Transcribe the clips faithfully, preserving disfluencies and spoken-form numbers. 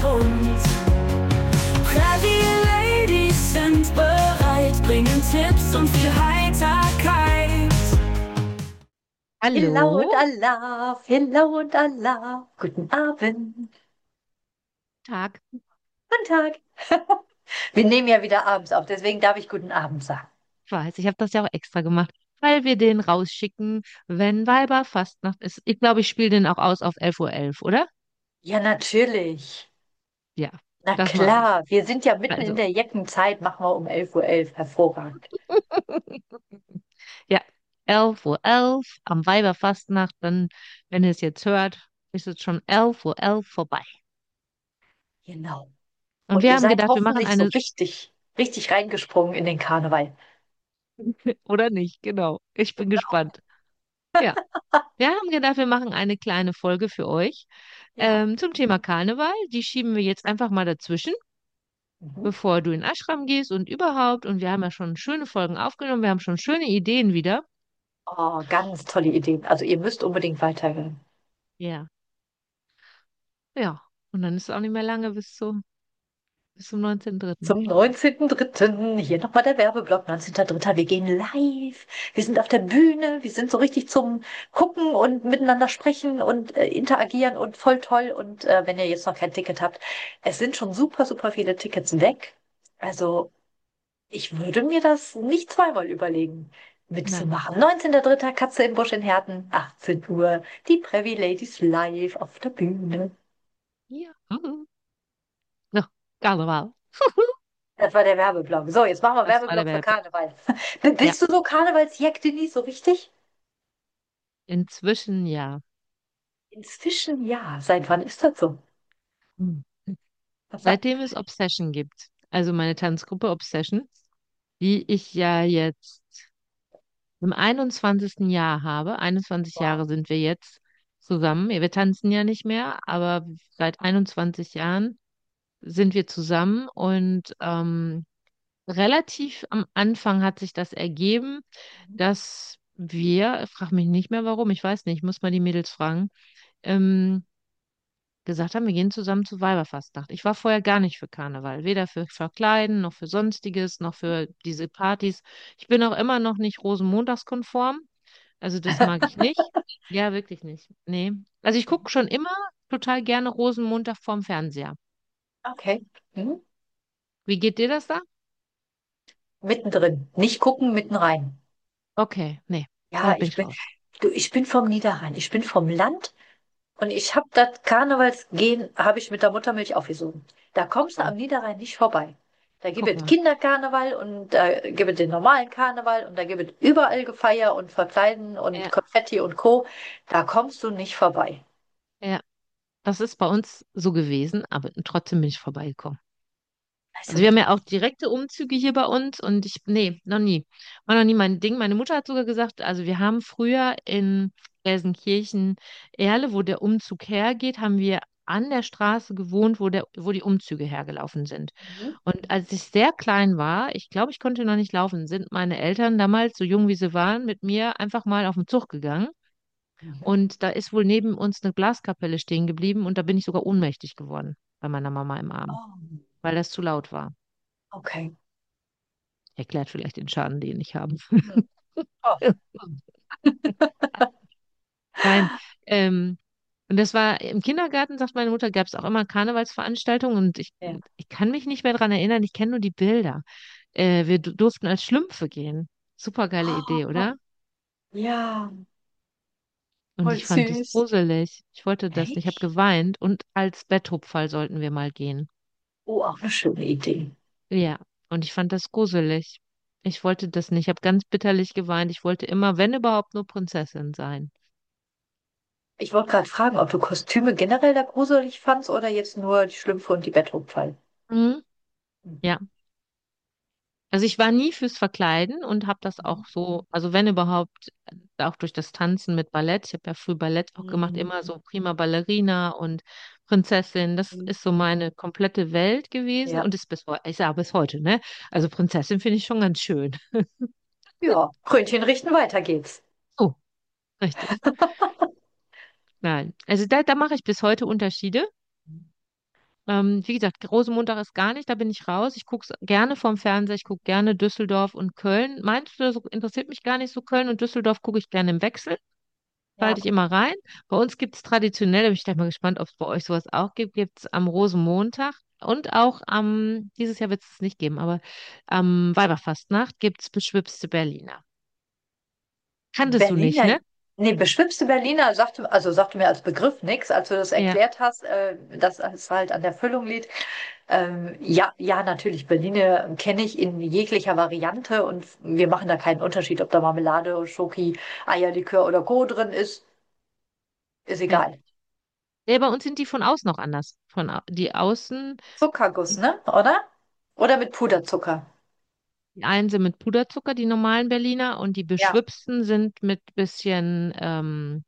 Und Preppy Ladies sind bereit, bringen Tipps und viel Heiterkeit. Hello Hallo, und Allah, hello und Allah. Guten Abend, Tag. guten Tag. Wir nehmen ja wieder abends auf, deswegen darf ich guten Abend sagen. Ich weiß, ich habe das ja auch extra gemacht, weil wir den rausschicken, wenn Weiberfastnacht ist. Ich glaube, ich spiele den auch aus auf elf Uhr elf, oder? Ja, natürlich. Ja, Na das mache ich. klar, wir sind ja mitten in Also, der Jeckenzeit, machen wir um elf Uhr elf. Hervorragend. ja, elf Uhr elf am Weiberfastnacht, dann, wenn ihr es jetzt hört, ist es schon elf Uhr elf vorbei. Genau. Und Und wir ihr haben seid gedacht, wir machen hoffentlich so eine, richtig, richtig reingesprungen in den Karneval. oder nicht, genau. Ich bin gespannt. Ja, wir haben gedacht, wir machen eine kleine Folge für euch Ja. ähm, zum Thema Karneval. Die schieben wir jetzt einfach mal dazwischen, Mhm. bevor du in den Ashram gehst und überhaupt. Und wir haben ja schon schöne Folgen aufgenommen. Wir haben schon schöne Ideen wieder. Oh, ganz tolle Ideen. Also ihr müsst unbedingt weiterhören. Ja, ja. Und dann ist es auch nicht mehr lange bis zum, bis zum neunzehnten dritten. Zum neunzehnten dritten. Hier nochmal der Werbeblock, neunzehnten dritten. Wir gehen live. Wir sind auf der Bühne. Wir sind so richtig zum Gucken und miteinander sprechen und äh, interagieren und voll toll. Und äh, wenn ihr jetzt noch kein Ticket habt, es sind schon super, super viele Tickets weg. Also ich würde mir das nicht zweimal überlegen, Nein. mitzumachen. neunzehnten dritten. Katze im Busch in Herten, achtzehn Uhr. Die Previ Ladies live auf der Bühne. Ja. Mhm. So, Karneval. Das war der Werbeblock. So, jetzt machen wir Das war der Werbeblock für Werbeblock. Karneval. Ja, Bist du so Karnevalsjack, Denise, so richtig? inzwischen ja. Inzwischen ja. Seit wann ist das so? Hm. Seitdem es Obsession gibt, also meine Tanzgruppe Obsession, die ich ja jetzt im einundzwanzigsten Jahr habe. einundzwanzig Wow. Jahre sind wir jetzt zusammen. Ja, wir tanzen ja nicht mehr, aber seit einundzwanzig Jahren sind wir zusammen und ähm, relativ am Anfang hat sich das ergeben, dass wir, frag mich nicht mehr warum, ich weiß nicht, ich muss mal die Mädels fragen, ähm, gesagt haben, wir gehen zusammen zu Weiberfastnacht. Ich war vorher gar nicht für Karneval, weder für Verkleiden noch für Sonstiges, noch für diese Partys. Ich bin auch immer noch nicht Rosenmontagskonform, also das mag ich nicht. Ja, wirklich nicht. Nee. Also ich gucke schon immer total gerne Rosenmontag vorm Fernseher. Okay. Mhm. Wie geht dir das da? Mittendrin. Nicht gucken, mitten rein. Okay, nee, da Ja, bin ich ich bin, raus. du, ich bin vom Niederrhein. Ich bin vom Land und ich habe das Karnevalsgehen, habe ich mit der Muttermilch aufgesogen. Da kommst du Oh, am Niederrhein nicht vorbei. Da gibt guck es mal. Kinderkarneval und da gibt es den normalen Karneval und da gibt es überall Gefeier und Verkleiden und Ja, Konfetti und Co. Da kommst du nicht vorbei. ja, das ist bei uns so gewesen, aber trotzdem bin ich vorbeigekommen. Also Also, wir haben ja auch direkte Umzüge hier bei uns und ich, nee, noch nie. War noch nie mein Ding. Meine Mutter hat sogar gesagt, also wir haben früher in Gelsenkirchen-Erle, wo der Umzug hergeht, haben wir an der Straße gewohnt, wo der, wo die Umzüge hergelaufen sind. mhm. Und als ich sehr klein war, ich glaube, ich konnte noch nicht laufen, sind meine Eltern damals, so jung wie sie waren, mit mir einfach mal auf den Zug gegangen. Mhm. Und da ist wohl neben uns eine Glaskapelle stehen geblieben und da bin ich sogar ohnmächtig geworden bei meiner Mama im Arm, Oh, weil das zu laut war. okay. Erklärt vielleicht den Schaden, den ich habe. Mhm. Oh. Nein, ähm, und das war im Kindergarten, sagt meine Mutter, gab es auch immer Karnevalsveranstaltungen und ich, Ja. ich kann mich nicht mehr daran erinnern, ich kenne nur die Bilder. Äh, wir du- durften als Schlümpfe gehen. Super geile Idee, Oh, oder? ja, Und voll ich fand das süß. gruselig. Ich wollte das nicht. Ich habe Echt? geweint und als Betthupferl sollten wir mal gehen. Oh, auch eine schöne Idee. Ja, und ich fand das gruselig. Ich wollte das nicht. Ich habe ganz bitterlich geweint. Ich wollte immer, wenn überhaupt, nur Prinzessin sein. Ich wollte gerade fragen, ob du Kostüme generell da gruselig fandst oder jetzt nur die Schlümpfe und die Betthupferl. Mhm. Mhm. Ja. Also ich war nie fürs Verkleiden und habe das auch so, also wenn überhaupt, äh, auch durch das Tanzen mit Ballett. Ich habe ja früh Ballett auch gemacht, Mhm. immer so Prima Ballerina und Prinzessin. Das Mhm. ist so meine komplette Welt gewesen Ja. und ist bis heute, ich sage bis heute, ne? Also Prinzessin finde ich schon ganz schön. Ja, Krönchen richten, weiter geht's. Oh, richtig. Nein. Also da, da mache ich bis heute Unterschiede. Ähm, wie gesagt, Rosenmontag ist gar nicht, da bin ich raus. Ich gucke gerne vorm Fernseher, ich gucke gerne Düsseldorf und Köln. Meinst du, das interessiert mich gar nicht so. Köln und Düsseldorf gucke ich gerne im Wechsel, schalte Ja. ich immer rein. Bei uns gibt es traditionell, da bin ich gleich mal gespannt, ob es bei euch sowas auch gibt, gibt es am Rosenmontag und auch am, dieses Jahr wird es nicht geben, aber am Weiberfastnacht gibt es beschwipste Berliner. Kanntest du nicht, Berliner, ne? nee, beschwipste Berliner sagte, also sagte mir als Begriff nichts, als du das Ja. erklärt hast, äh, dass es halt an der Füllung liegt. Ähm, ja, ja, natürlich, Berliner kenne ich in jeglicher Variante und wir machen da keinen Unterschied, ob da Marmelade, Schoki, Eierlikör oder Co. drin ist, ist Ja. egal. Ja, bei uns sind die von außen noch anders. Von au- die außen, Zuckerguss, ne? Oder? Oder mit Puderzucker. die einen sind mit Puderzucker, die normalen Berliner, und die Ja. beschwipsten sind mit bisschen ähm,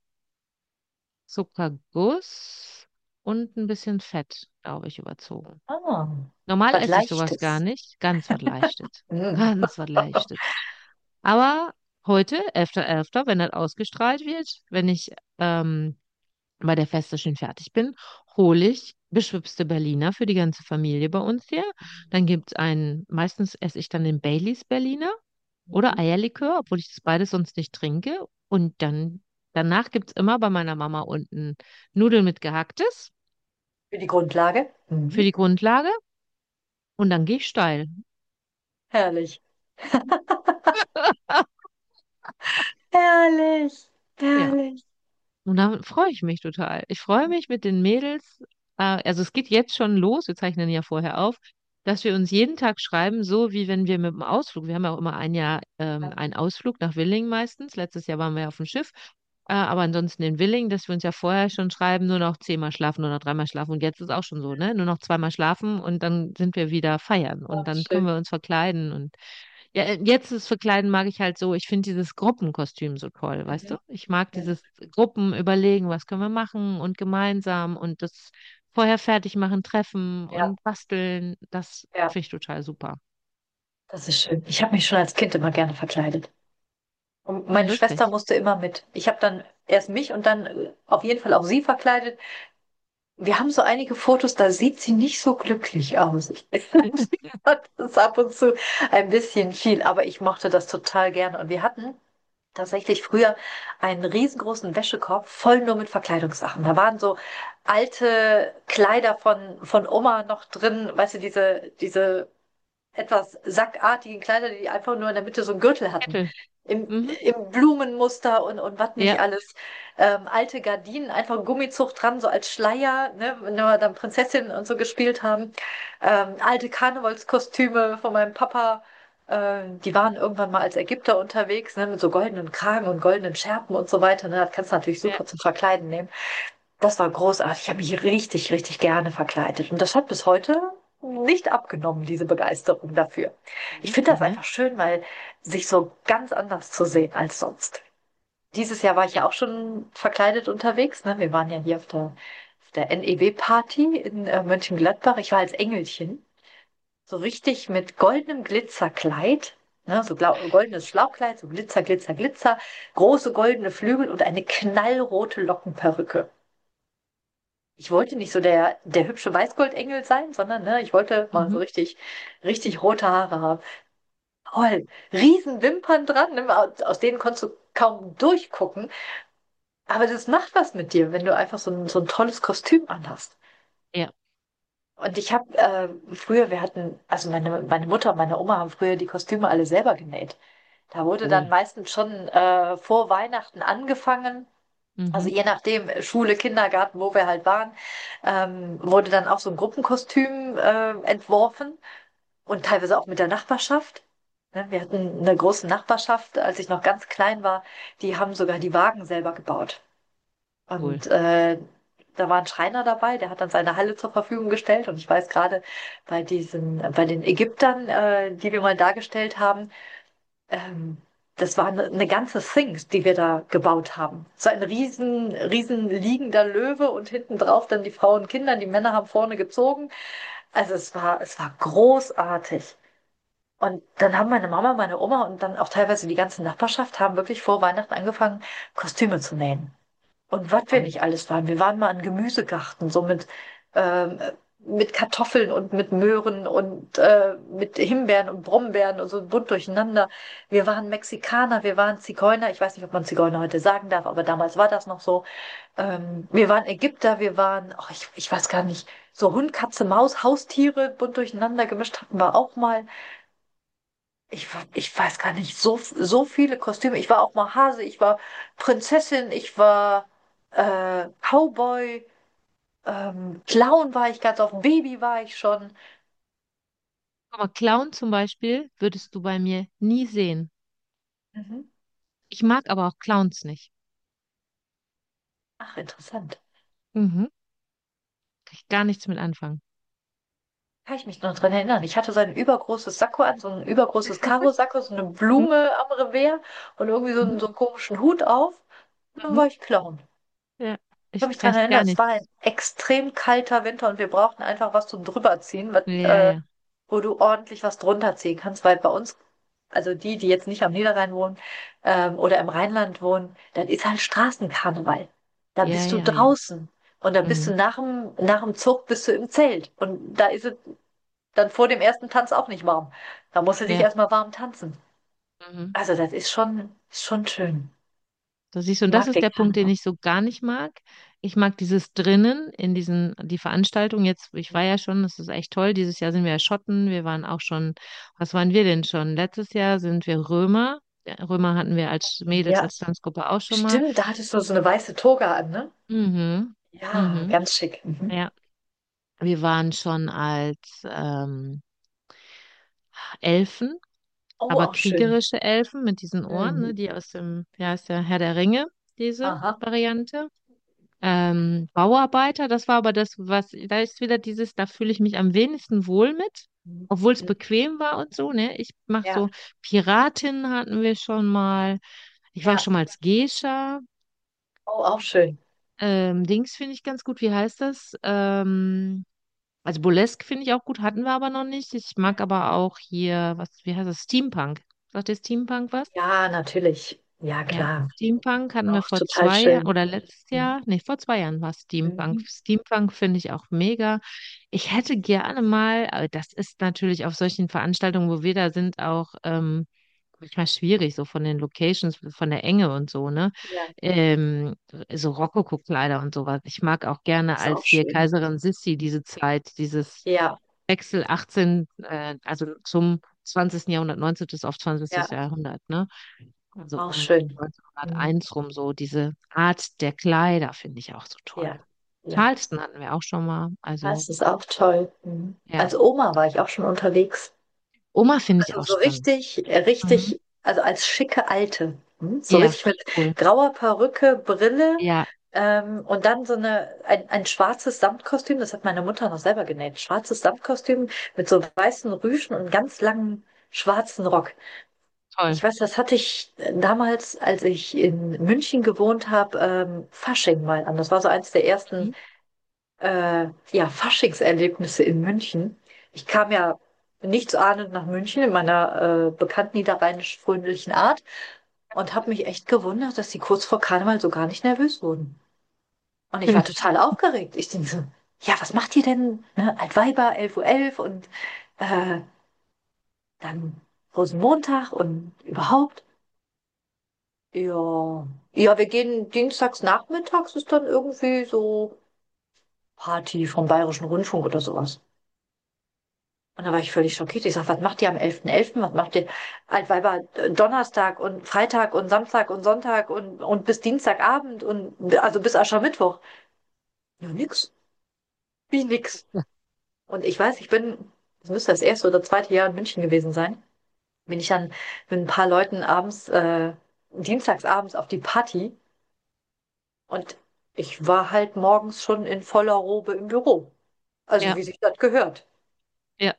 Zuckerguss und ein bisschen Fett, glaube ich, überzogen. Ah, Normal was esse ich sowas gar Leichtes. nicht. Ganz was Leichtes. Mm. Ganz was Leichtes. Aber heute, elfter elfter, wenn das ausgestrahlt wird, wenn ich ähm, bei der Feste schön fertig bin, hole ich beschwipste Berliner für die ganze Familie bei uns hier. Dann gibt es einen, meistens esse ich dann den Baileys Berliner oder Mhm. Eierlikör, obwohl ich das beides sonst nicht trinke. Und dann, danach gibt es immer bei meiner Mama unten Nudeln mit Gehacktes Für die Grundlage. für Mhm. die Grundlage. Und dann gehe ich steil. Herrlich. Herrlich. Ja. Herrlich. Und da freue ich mich total. Ich freue mich mit den Mädels. Äh, also es geht jetzt schon los, wir zeichnen ja vorher auf, dass wir uns jeden Tag schreiben, so wie wenn wir mit dem Ausflug, wir haben ja auch immer ein Jahr ähm, einen Ausflug nach Willingen meistens. Letztes Jahr waren wir ja auf dem Schiff. Äh, aber ansonsten in Willingen, dass wir uns ja vorher schon schreiben, nur noch zehnmal schlafen, nur noch dreimal schlafen. Und jetzt ist auch schon so, ne? Nur noch zweimal schlafen und dann sind wir wieder feiern und Ach, dann können schön. wir uns verkleiden. Und ja, äh, jetzt das Verkleiden mag ich halt so. Ich finde dieses Gruppenkostüm so toll, weißt du? Mhm. Ich mag Ja. dieses Gruppen überlegen, was können wir machen und gemeinsam und das vorher fertig machen, treffen Ja, und basteln. Das ja, finde ich total super. das ist schön. Ich habe mich schon als Kind immer gerne verkleidet. Und Ja, meine Schwester lustig. musste immer mit. Ich habe dann erst mich und dann äh, auf jeden Fall auch sie verkleidet. Wir haben so einige Fotos, da sieht sie nicht so glücklich aus. Ich sie hat das ab und zu ein bisschen viel, aber ich mochte das total gerne. Und wir hatten tatsächlich früher einen riesengroßen Wäschekorb voll nur mit Verkleidungssachen. Da waren so alte Kleider von, von Oma noch drin, weißt du, diese, diese etwas sackartigen Kleider, die einfach nur in der Mitte so einen Gürtel hatten. Kettel. Im, Mhm. im Blumenmuster und, und was Ja, nicht alles. Ähm, alte Gardinen, einfach ein Gummizug dran, so als Schleier, ne, wenn wir dann Prinzessin und so gespielt haben. Ähm, alte Karnevalskostüme von meinem Papa. Ähm, die waren irgendwann mal als Ägypter unterwegs, ne, mit so goldenen Kragen und goldenen Schärpen und so weiter. Ne. Das kannst du natürlich ja. super zum Verkleiden nehmen. Das war großartig. Ich habe mich richtig, richtig gerne verkleidet. Und das hat bis heute nicht abgenommen, diese Begeisterung dafür. Ich finde das Mhm. einfach schön, mal sich so ganz anders zu sehen als sonst. Dieses Jahr war ich ja Ja, auch schon verkleidet unterwegs. Ne? Wir waren ja hier auf der, auf der N E W-Party in äh, Mönchengladbach. Ich war als Engelchen. So richtig mit goldenem Glitzerkleid. Ne? So glau- goldenes Schlauchkleid, so Glitzer, Glitzer, Glitzer. Große goldene Flügel und eine knallrote Lockenperücke. Ich wollte nicht so der, der hübsche Weißgoldengel sein, sondern ne, ich wollte mal so Mhm. richtig, richtig rote Haare haben. Toll. Riesen Wimpern dran, ne, aus aus denen konntest du kaum durchgucken. Aber das macht was mit dir, wenn du einfach so ein, so ein tolles Kostüm anhast. Ja, Und ich habe äh, früher, wir hatten, also meine, meine Mutter und meine Oma haben früher die Kostüme alle selber genäht. Da wurde dann cool. meistens schon äh, vor Weihnachten angefangen. Also Mhm. je nachdem, äh, Schule, Kindergarten, wo wir halt waren, ähm, wurde dann auch so ein Gruppenkostüm äh, entworfen und teilweise auch mit der Nachbarschaft. Ne, wir hatten eine große Nachbarschaft, als ich noch ganz klein war, die haben sogar die Wagen selber gebaut. Cool. Und äh, da war ein Schreiner dabei, der hat dann seine Halle zur Verfügung gestellt. Und ich weiß gerade bei diesen, bei den Ägyptern, äh, die wir mal dargestellt haben, ähm, das war eine, eine ganze Sphinx, die wir da gebaut haben. So ein riesen, riesen liegender Löwe und hinten drauf dann die Frauen und Kinder. Die Männer haben vorne gezogen. Also es war, es war großartig. Und dann haben meine Mama, meine Oma und dann auch teilweise die ganze Nachbarschaft haben wirklich vor Weihnachten angefangen, Kostüme zu nähen. Und was wir Toll. nicht alles waren. Wir waren mal an Gemüsegarten, so mit ähm, mit Kartoffeln und mit Möhren und äh, mit Himbeeren und Brombeeren und so bunt durcheinander. Wir waren Mexikaner, wir waren Zigeuner. Ich weiß nicht, ob man Zigeuner heute sagen darf, aber damals war das noch so. Ähm, wir waren Ägypter, wir waren, oh, ich, ich weiß gar nicht, so Hund, Katze, Maus, Haustiere bunt durcheinander gemischt hatten wir auch mal. Ich, war- ich weiß gar nicht, so, so viele Kostüme. Ich war auch mal Hase, ich war Prinzessin, ich war äh, Cowboy, ähm, Clown war ich ganz oft, Baby war ich schon. Aber Clown zum Beispiel würdest du bei mir nie sehen. Mhm. Ich mag aber auch Clowns nicht. Ach, interessant. Mhm. Kann ich gar nichts mit anfangen. Kann ich mich noch dran erinnern. Ich hatte so ein übergroßes Sakko an, so ein übergroßes Karo-Sakko, so eine Mhm. Blume am Revers und irgendwie so einen, so einen komischen Hut auf. Und dann Mhm. war ich Clown. Ja, Ich kann ich mich daran weiß erinnern, gar es war nichts. ein extrem kalter Winter und wir brauchten einfach was zum drüberziehen, was, Ja, äh, ja. wo du ordentlich was drunter ziehen kannst, weil bei uns, also die, die jetzt nicht am Niederrhein wohnen, ähm, oder im Rheinland wohnen, dann ist halt Straßenkarneval. Da Ja, bist du ja, ja. draußen und dann bist Mhm. du nach dem, nach dem Zug bist du im Zelt und da ist es dann vor dem ersten Tanz auch nicht warm. Da musst du dich Ja. erstmal warm tanzen. Mhm. Also das ist schon, ist schon schön. So siehst du, Ich und das mag ist den der Punkt, den Karneval. ich so gar nicht mag. Ich mag dieses drinnen in diesen, die Veranstaltung jetzt, ich war ja schon, das ist echt toll. Dieses Jahr sind wir ja Schotten, wir waren auch schon, was waren wir denn schon? Letztes Jahr sind wir Römer. Ja, Römer hatten wir als Mädels, Ja, als Tanzgruppe auch schon mal. stimmt, da hattest du so eine weiße Toga an, ne? Mhm. Ja, Mhm. ganz schick. Mhm. Ja, wir waren schon als ähm, Elfen, Oh, aber auch schön. kriegerische Elfen mit diesen Ohren, ne, Mhm. die aus dem, ja, ist der Herr der Ringe, diese Aha. Variante. Ähm, Bauarbeiter, das war aber das, was, da ist wieder dieses, da fühle ich mich am wenigsten wohl mit, Mhm. obwohl es bequem war und so, ne? Ich mach Ja, so, Piratin hatten wir schon mal, ich war ja. schon mal als Gescha, Oh, auch schön. ähm, Dings finde ich ganz gut, wie heißt das? Ähm, also Burlesque finde ich auch gut, hatten wir aber noch nicht. Ich mag aber auch hier, was, wie heißt das? Steampunk. Sagt der Steampunk was? Ja, natürlich. Ja, Ja, klar. Steampunk hatten wir Auch vor total zwei Jahren schön. oder letztes Mhm. Jahr, nee, vor zwei Jahren war Steampunk. Mhm. Steampunk finde ich auch mega. Ich hätte gerne mal, aber das ist natürlich auf solchen Veranstaltungen, wo wir da sind, auch ähm, manchmal schwierig, so von den Locations, von der Enge und so, ne? Ja, Ähm, so Rokoko-Kleider und sowas. Ich mag auch gerne ist auch als hier schön. Kaiserin Sissi diese Zeit, dieses Ja, Wechsel achtzehn, äh, also zum zwanzigsten. Jahrhundert, neunzehnten. auf zwanzigsten. ja, Jahrhundert, ne? Also auch um schön. Mhm. neunzehnhunderteins rum, so diese Art der Kleider finde ich auch so toll. Ja, ja. Charleston hatten wir auch schon mal. Also, Das ist auch toll. Mhm. ja. Als Oma war ich auch schon unterwegs. Oma finde ich Also auch so spannend. richtig, äh, Mhm. richtig, also als schicke Alte. Hm? So Ja, richtig mit cool. grauer Perücke, Brille Ja, ähm, und dann so eine, ein, ein schwarzes Samtkostüm, das hat meine Mutter noch selber genäht. Schwarzes Samtkostüm mit so weißen Rüschen und ganz langen schwarzen Rock. toll. Ich weiß, das hatte ich äh, damals, als ich in München gewohnt habe, ähm, Fasching mal an. Das war so eins der ersten Mhm. äh, ja, Faschingserlebnisse in München. Ich kam ja nichtsahnend nach München in meiner äh, bekannten niederrheinisch-fröhlichen Art und habe mich echt gewundert, dass die kurz vor Karneval so gar nicht nervös wurden. Und ich war total aufgeregt. Ich denke so, ja, was macht ihr denn? Ne? Altweiber, elf Uhr elf und äh, dann Rosenmontag und überhaupt. Ja, ja, wir gehen dienstags nachmittags, ist dann irgendwie so Party vom Bayerischen Rundfunk oder sowas. Und da war ich völlig schockiert. Ich sag, was macht ihr am elften elften? Was macht ihr Altweiber äh, Donnerstag und Freitag und Samstag und Sonntag und, und bis Dienstagabend und also bis Aschermittwoch? Ja, nix. Wie nix. Und ich weiß, ich bin, das müsste das erste oder zweite Jahr in München gewesen sein, bin ich dann mit ein paar Leuten abends, äh, dienstagsabends auf die Party und ich war halt morgens schon in voller Robe im Büro. Also Ja, wie sich das gehört. ja,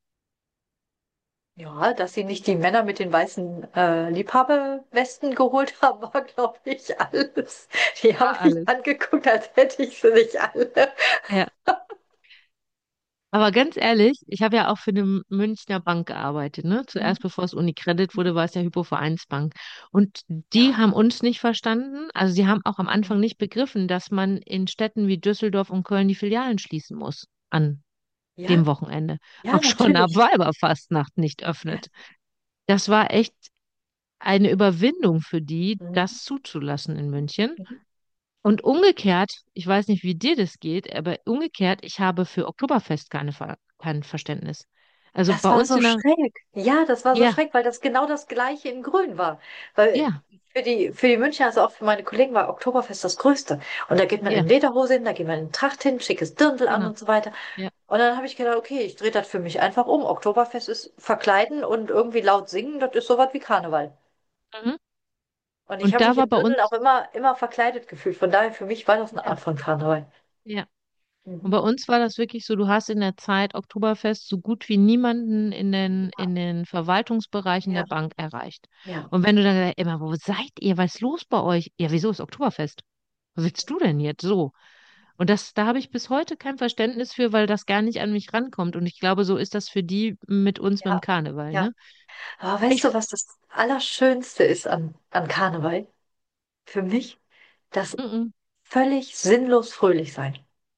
Ja, dass sie nicht die Männer mit den weißen äh, Liebhaberwesten geholt haben, war, glaube ich, alles. Die haben war mich alles. angeguckt, als hätte ich sie nicht alle. Ja. Aber ganz ehrlich, ich habe ja auch für eine Münchner Bank gearbeitet, ne? Zuerst, bevor es UniCredit wurde, war es ja Hypo-Vereinsbank. Und die Ja. haben uns nicht verstanden. Also sie haben auch am Anfang nicht begriffen, dass man in Städten wie Düsseldorf und Köln die Filialen schließen muss an Ja, dem Wochenende, ja, auch schon ab natürlich. Weiberfastnacht nicht Ja. öffnet. Das war echt eine Überwindung für die, Mhm. das zuzulassen in München. Mhm. Und umgekehrt, ich weiß nicht, wie dir das geht, aber umgekehrt, ich habe für Oktoberfest keine, Ver kein Verständnis. Also Das bei war uns so in der, schräg. Ja, das war so ja, schräg, weil das genau das Gleiche in Grün war. Weil ja, für die, für die Münchner, also auch für meine Kollegen, war Oktoberfest das Größte. Und da geht man in ja, Lederhose hin, da geht man in Tracht hin, schickes Dirndl an genau, und so weiter. ja, Und dann habe ich gedacht, okay, ich drehe das für mich einfach um. Oktoberfest ist verkleiden und irgendwie laut singen, das ist sowas wie Karneval. mhm. Und ich Und habe da mich war in bei Dirndl auch uns, immer, immer verkleidet gefühlt. Von daher, für mich war das eine ja, Art von Karneval. ja. Und Mhm. bei uns war das wirklich so, du hast in der Zeit Oktoberfest so gut wie niemanden in den, in den Verwaltungsbereichen der Ja, Bank erreicht. ja, Und wenn du dann gesagt, immer, wo seid ihr? Was ist los bei euch? Ja, wieso ist Oktoberfest? Was willst du denn jetzt so? Und das, da habe ich bis heute kein Verständnis für, weil das gar nicht an mich rankommt. Und ich glaube, so ist das für die mit uns mit dem ja, Karneval, ja. ne? Aber weißt Ich, du, was das Allerschönste ist an, an Karneval? Für mich? Das mm, mm. völlig sinnlos fröhlich sein.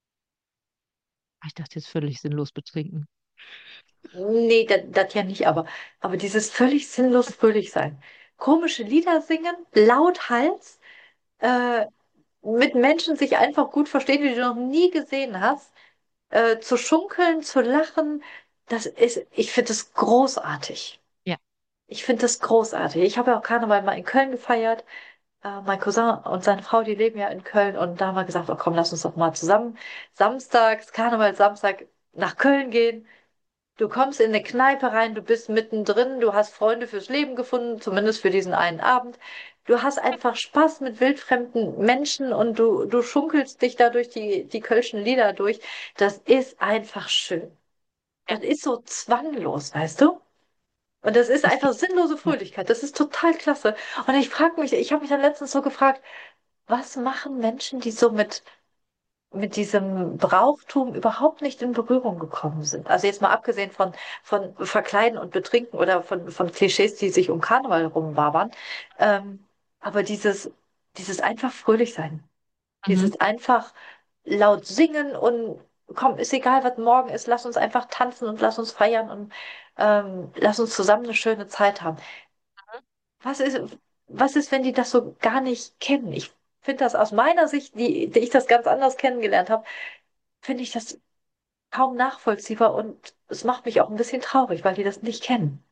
Ich dachte jetzt völlig sinnlos betrinken. Nee, das ja nicht, aber, aber dieses völlig sinnlos fröhlich sein. Komische Lieder singen, laut Hals, äh, mit Menschen sich einfach gut verstehen, die du noch nie gesehen hast, äh, zu schunkeln, zu lachen. Das ist, ich finde das großartig. Ja. Ich finde das großartig. Ich habe ja auch Karneval mal in Köln gefeiert. Äh, mein Cousin und seine Frau, die leben ja in Köln und da haben wir gesagt, oh komm, lass uns doch mal zusammen samstags, Karneval Samstag nach Köln gehen. Du kommst in eine Kneipe rein, du bist mittendrin, du hast Freunde fürs Leben gefunden, zumindest für diesen einen Abend. Du hast einfach Spaß mit wildfremden Menschen und du, du schunkelst dich da durch die, die Kölschen Lieder durch. Das ist einfach schön. Das ist so zwanglos, weißt du? Und das ist Es einfach gibt, sinnlose ja. Fröhlichkeit. Das ist total klasse. Und ich frage mich, ich habe mich dann letztens so gefragt, was machen Menschen, die so mit mit diesem Brauchtum überhaupt nicht in Berührung gekommen sind. Also jetzt mal abgesehen von, von Verkleiden und Betrinken oder von, von Klischees, die sich um Karneval rumwabern. Ähm, aber dieses, dieses einfach fröhlich sein, Mhm. dieses einfach laut singen und komm, ist egal, was morgen ist, lass uns einfach tanzen und lass uns feiern und ähm, lass uns zusammen eine schöne Zeit haben. Was ist, was ist, wenn die das so gar nicht kennen? Ich finde das aus meiner Sicht, die, die ich das ganz anders kennengelernt habe, finde ich das kaum nachvollziehbar und es macht mich auch ein bisschen traurig, weil die das nicht kennen.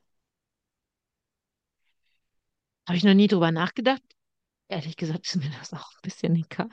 Habe ich noch nie drüber nachgedacht. Ehrlich gesagt ist mir das auch ein bisschen egal.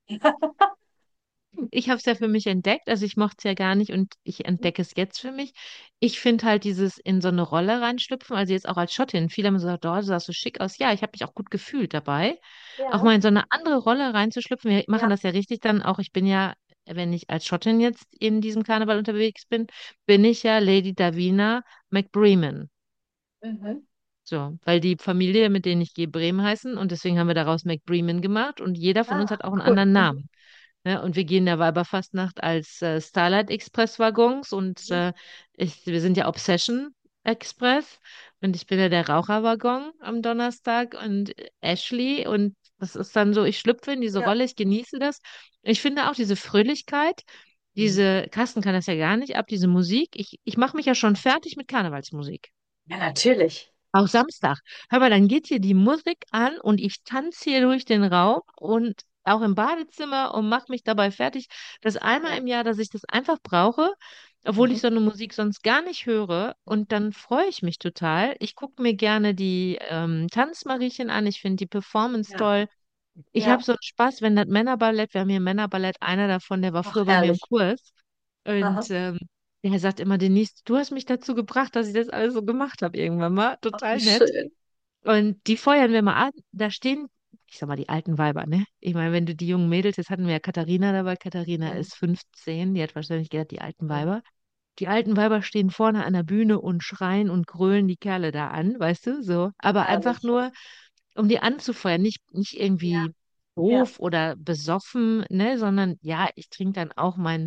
Ich habe es ja für mich entdeckt, also ich mochte es ja gar nicht und ich entdecke es jetzt für mich. Ich finde halt dieses in so eine Rolle reinschlüpfen, also jetzt auch als Schottin. Viele haben gesagt, oh, du sahst so schick aus. Ja, ich habe mich auch gut gefühlt dabei. Auch Ja, mal in so eine andere Rolle reinzuschlüpfen. Wir machen ja. das ja richtig dann auch. Ich bin ja, wenn ich als Schottin jetzt in diesem Karneval unterwegs bin, bin ich ja Lady Davina McBreeman. Mhm. So, weil die Familie, mit denen ich gehe, Bremen heißen und deswegen haben wir daraus McBreeman gemacht und jeder von uns Ah, hat auch einen cool. anderen Mhm. Namen. Ne? Und wir gehen der Weiberfastnacht als äh, Starlight Express Waggons und Mhm. äh, ich, wir sind ja Obsession Express und ich bin ja der Raucherwaggon am Donnerstag und Ashley und das ist dann so, ich schlüpfe in diese Ja. Rolle, ich genieße das. Ich finde auch diese Fröhlichkeit, Mhm. diese, Carsten kann das ja gar nicht ab, diese Musik. Ich, ich mache mich ja schon fertig mit Karnevalsmusik. Ja, natürlich. Auch Samstag. Hör mal, dann geht hier die Musik an und ich tanze hier durch den Raum und auch im Badezimmer und mache mich dabei fertig. Das einmal Ja. im Jahr, dass ich das einfach brauche, obwohl ich Mhm. so eine Musik sonst gar nicht höre. Und dann freue ich mich total. Ich gucke mir gerne die ähm, Tanzmariechen an. Ich finde die Performance Ja. toll. Ich habe Ja. so einen Spaß, wenn das Männerballett, wir haben hier Männerballett, einer davon, der war Ach, früher bei mir im herrlich. Kurs. Aha. Und ähm, der sagt immer, Denise, du hast mich dazu gebracht, dass ich das alles so gemacht habe irgendwann mal. Ach, wie Total nett. schön. Und die feuern wir mal an. Da stehen, ich sag mal, die alten Weiber, ne? Ich meine, wenn du die jungen Mädels, jetzt hatten wir ja Katharina dabei. Katharina Mhm. ist fünfzehn, die hat wahrscheinlich gedacht, die alten Mhm. Weiber. Die alten Weiber stehen vorne an der Bühne und schreien und grölen die Kerle da an, weißt du, so. Aber einfach Herrlich. nur, um die anzufeuern, nicht, nicht Ja. irgendwie Ja. doof oder besoffen, ne, sondern ja, ich trinke dann auch mein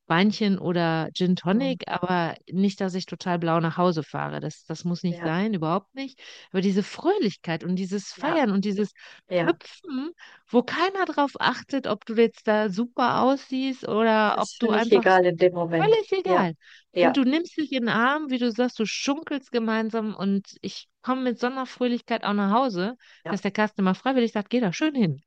Weinchen oder Gin Mhm. Tonic, aber nicht, dass ich total blau nach Hause fahre. Das, das muss nicht Ja, sein, überhaupt nicht. Aber diese Fröhlichkeit und dieses ja, Feiern und dieses ja. Hüpfen, wo keiner drauf achtet, ob du jetzt da super aussiehst oder Das ob ist du völlig einfach egal in dem Moment. völlig Ja, egal. Und ja, du nimmst dich in den Arm, wie du sagst, du schunkelst gemeinsam und ich komme mit so einer Fröhlichkeit auch nach Hause, ja. dass der Customer freiwillig sagt, geh da schön hin.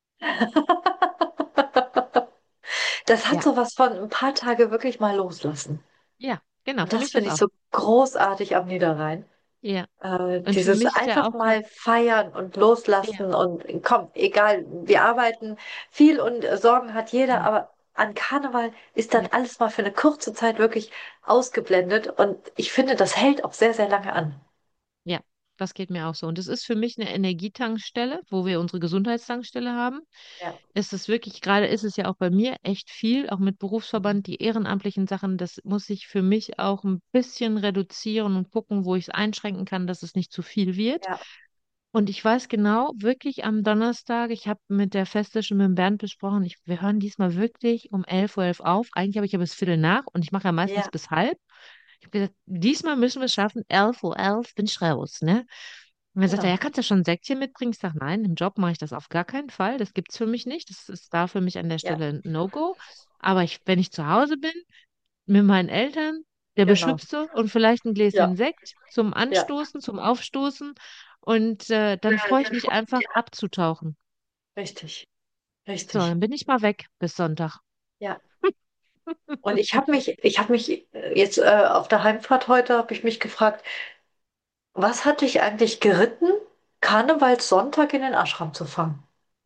Das hat Ja, so was von ein paar Tage wirklich mal loslassen. ja, genau, Und für das mich das finde ich auch. so großartig am Niederrhein. Ja. Äh, Und für dieses mich ist ja einfach auch so, mal feiern und ja, loslassen und komm, egal, wir arbeiten viel und äh, Sorgen hat jeder, ja, aber an Karneval ist dann ja. alles mal für eine kurze Zeit wirklich ausgeblendet und ich finde, das hält auch sehr, sehr lange an. Ja, das geht mir auch so. Und es ist für mich eine Energietankstelle, wo wir unsere Gesundheitstankstelle haben. Ja. Es ist wirklich, gerade ist es ja auch bei mir echt viel, auch mit Berufsverband, die ehrenamtlichen Sachen, das muss ich für mich auch ein bisschen reduzieren und gucken, wo ich es einschränken kann, dass es nicht zu viel wird. Ja. Und ich weiß genau, wirklich am Donnerstag, ich habe mit der Festische, mit dem Bernd besprochen, ich, wir hören diesmal wirklich um elf Uhr elf auf. Eigentlich habe ich aber bis Viertel nach und ich mache ja meistens Ja, bis halb. Ich habe gesagt, diesmal müssen wir es schaffen, elf Uhr elf bin ich raus, ne? Und dann sagt er, genau. ja, kannst du schon ein Säckchen mitbringen? Ich sage, nein, im Job mache ich das auf gar keinen Fall. Das gibt es für mich nicht. Das ist da für mich an der Ja, Stelle ein No-Go. Aber ich, wenn ich zu Hause bin, mit meinen Eltern, der genau. Beschwipse und vielleicht ein Gläschen Ja, Sekt zum ja. Anstoßen, zum Aufstoßen. Und äh, dann freue ich mich einfach abzutauchen. Richtig, So, richtig. dann bin ich mal weg bis Sonntag. Ja. Und ich habe mich, ich habe mich äh, jetzt äh, auf der Heimfahrt heute, habe ich mich gefragt, was hat dich eigentlich geritten, Karnevalssonntag in den Ashram zu fahren?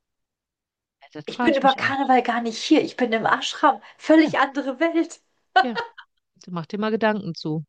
Das Ich frage bin ich über mich auch. Karneval gar nicht hier, ich bin im Ashram, Ja, völlig andere Welt. ja. Also mach dir mal Gedanken zu,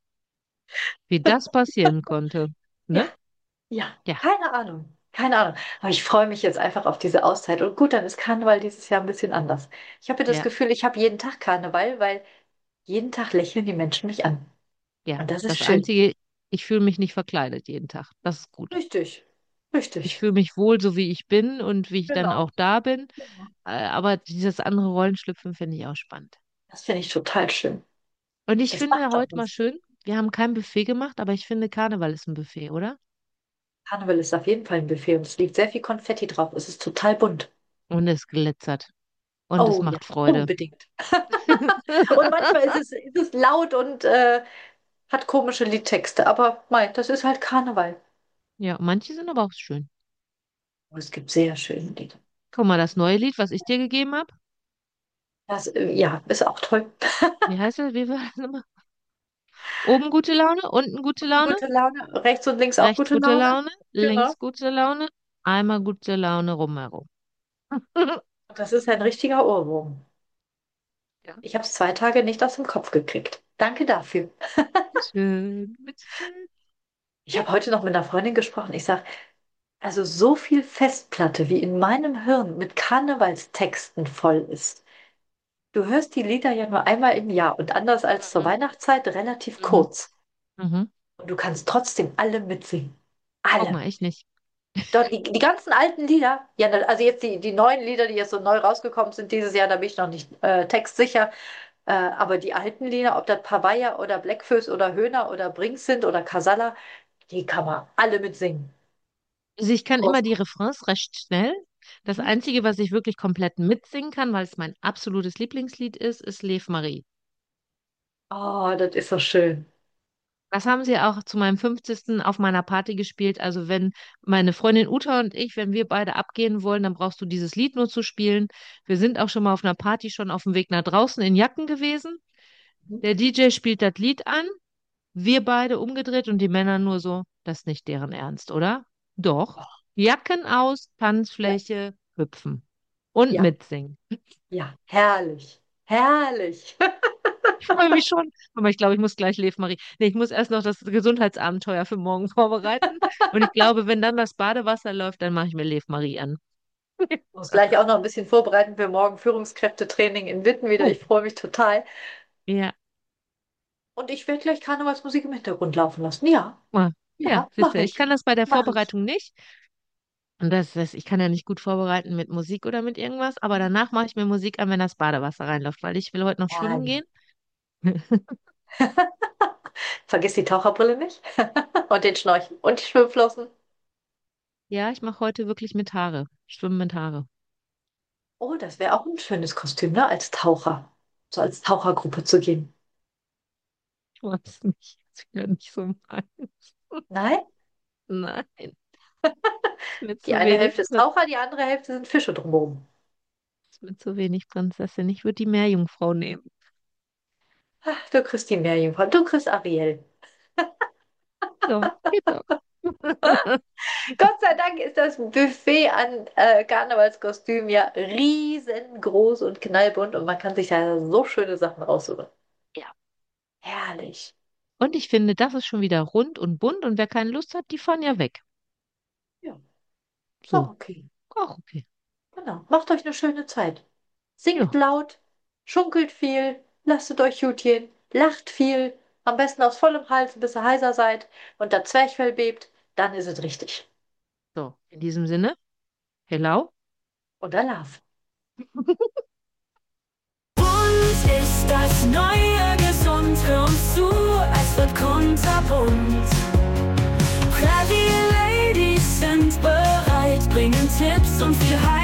wie das passieren konnte. Ja, Ne? ja, Ja, keine Ahnung, keine Ahnung. Aber ich freue mich jetzt einfach auf diese Auszeit. Und gut, dann ist Karneval dieses Jahr ein bisschen anders. Ich habe das ja, Gefühl, ich habe jeden Tag Karneval, weil jeden Tag lächeln die Menschen mich an. ja. Und das ist Das schön. Einzige, ich fühle mich nicht verkleidet jeden Tag. Das ist gut. Richtig, Ich richtig. fühle mich wohl, so wie ich bin und wie ich dann Genau. auch da bin. Genau. Äh, Aber dieses andere Rollenschlüpfen finde ich auch spannend. Das finde ich total schön. Und ich Das macht finde auch heute mal was. schön, wir haben kein Buffet gemacht, aber ich finde Karneval ist ein Buffet, oder? Karneval ist auf jeden Fall ein Buffet und es liegt sehr viel Konfetti drauf. Es ist total bunt. Und es glitzert. Und es Oh ja, macht Freude. unbedingt. Und manchmal ist es, ist es laut und äh, hat komische Liedtexte, aber mei, das ist halt Karneval. Ja, manche sind aber auch schön. Und es gibt sehr schöne Lieder. Guck mal, das neue Lied, was ich dir gegeben habe. Das, äh, ja, ist auch toll. Wie heißt das? Wie war das nochmal? Oben gute Laune, unten gute Laune, Gute Laune, rechts und links auch rechts gute gute Laune. Laune, Genau. links gute Laune, einmal gute Laune rumherum. Und das ist ein richtiger Ohrwurm. Ja. Ich habe es zwei Tage nicht aus dem Kopf gekriegt. Danke dafür. Schön, bitteschön. Ich Ja. habe heute noch mit einer Freundin gesprochen. Ich sage, also so viel Festplatte, wie in meinem Hirn mit Karnevalstexten voll ist. Du hörst die Lieder ja nur einmal im Jahr und anders als zur Mhm. Weihnachtszeit relativ Mhm. kurz. Mhm. Und du kannst trotzdem alle mitsingen. Guck Alle. mal, ich nicht. Dort die, die ganzen alten Lieder, ja, also jetzt die, die neuen Lieder, die jetzt so neu rausgekommen sind dieses Jahr, da bin ich noch nicht äh, textsicher. Äh, aber die alten Lieder, ob das Pavaya oder Blackfoes oder Höhner oder Brings sind oder Casalla, die kann man alle mitsingen. Also ich kann immer die Großartig. Refrains recht schnell. Das Mhm. Einzige, was ich wirklich komplett mitsingen kann, weil es mein absolutes Lieblingslied ist, ist Lev Marie. Oh, das ist so schön. Das haben sie auch zu meinem fünfzigsten auf meiner Party gespielt. Also wenn meine Freundin Uta und ich, wenn wir beide abgehen wollen, dann brauchst du dieses Lied nur zu spielen. Wir sind auch schon mal auf einer Party schon auf dem Weg nach draußen in Jacken gewesen. Mhm. Der D J spielt das Lied an, wir beide umgedreht und die Männer nur so, das ist nicht deren Ernst, oder? Doch. Jacken aus, Ja, Tanzfläche, hüpfen und ja, mitsingen. ja, herrlich, herrlich. Ich freue mich schon. Aber ich glaube, ich muss gleich Lev Marie. Nee, ich muss erst noch das Gesundheitsabenteuer für morgen vorbereiten. Und ich glaube, wenn dann das Badewasser läuft, dann mache ich mir Lev Marie an. Muss gleich auch noch ein bisschen vorbereiten für morgen Führungskräftetraining in Witten wieder. Oh, Ich freue mich total. ja. Und ich werde gleich Karnevalsmusik im Hintergrund laufen lassen. Ja, Ah, ja, ja, siehst mache du, ich ich. kann das bei der Mache ich. Vorbereitung nicht. Und das, das, ich kann ja nicht gut vorbereiten mit Musik oder mit irgendwas, aber danach mache ich mir Musik an, wenn das Badewasser reinläuft, weil ich will heute noch schwimmen Herrlich. gehen. Vergiss die Taucherbrille nicht. Und den Schnorchel und die Schwimmflossen. Ja, ich mache heute wirklich mit Haare. Schwimmen mit Haare. Oh, das wäre auch ein schönes Kostüm, ne? Als Taucher. So als Tauchergruppe zu gehen. Ich weiß nicht. Das wäre nicht so meins. Nein? Nein, mit Die zu eine wenig, Hälfte ist Prin- Taucher, die andere Hälfte sind Fische drumherum. mit zu wenig Prinzessin. Ich würde die Meerjungfrau nehmen. Ach, du kriegst die Meerjungfrau, du kriegst Ariel. So, geht doch. Gott sei Dank ist das Buffet an äh, Karnevalskostümen ja riesengroß und knallbunt und man kann sich da so schöne Sachen raussuchen. Ja. Herrlich. Und ich finde, das ist schon wieder rund und bunt und wer keine Lust hat, die fahren ja weg. Ja, ist auch So, okay. auch okay. Genau. Macht euch eine schöne Zeit. Singt Ja, laut, schunkelt viel, lasst euch gut gehen, lacht viel, am besten aus vollem Hals, bis ihr heiser seid und der Zwerchfell bebt, dann ist es richtig. so, in diesem Sinne, hello. Und Alarv. Bunt ist das neue Gesund, hör uns zu, es wird kunterbunt. Classy Ladies sind bereit, bringen Tipps und viel Heimat.